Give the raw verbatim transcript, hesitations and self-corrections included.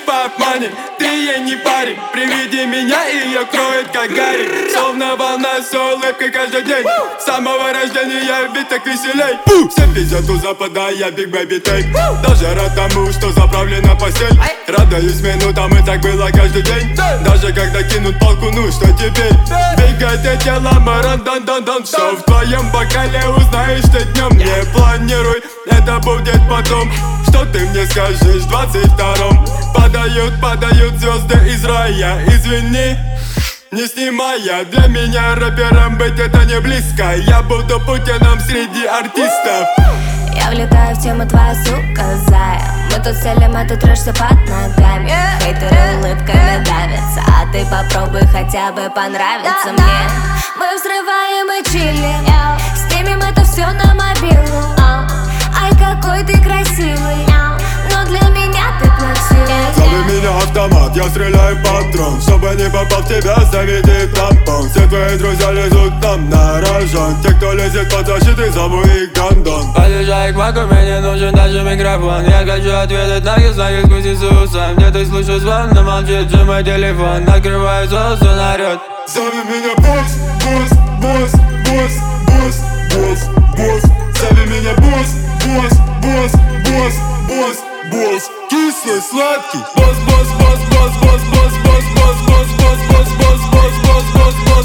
пап money, ты ей не парень. Приведи меня, и ее кроет как Гарри. Словно волна с улыбкой каждый день. С самого рождения я ведь так веселей. Все пиздят у запада, я биг бэби тейк. Даже рад тому, что заправлена постель. Радуюсь минутам, и так было каждый день. Даже когда кинут палку, ну что теперь? Бегает и тело, маран, дан дан дан. Что в твоем бокале узнаешь ты днем. Не планируй, это будет потом. Что ты мне скажешь в двадцать втором? Падают, падают звезды из рая. Извини, не снимая. Для меня рэпером быть это не близко. Я буду Путиным среди артистов. Я влетаю в тему, твоя сука зая. Мы тут селим, а ты трешься под ногами. Хейтеры улыбками давятся, а ты попробуй хотя бы понравиться мне. Мы взрываем и чилим, снимем это все на мобилу. Ай, какой ты красивый, но для меня ты плаксивый. Зови меня автомат, я стреляю патрон. Чтобы не попал в тебя, заведи тампон. Все твои друзья лезут нам на рожон. Те, кто лезет под защитой, зову их гандон. Подъезжай к маку, мне не нужен даже микрофон. Я хочу ответить на кислоте сквозь Иисуса. Где-то слышу звон, но молчит же мой телефон. Открываю соус, он орёт. Зови меня босс, босс, босс, босс, босс, босс, босс. Зови меня босс, босс, босс, босс, босс, босс. Кислый, сладкий. Босс, босс, босс, босс, босс, босс, босс, босс, босс, босс, босс, босс, босс, босс, босс.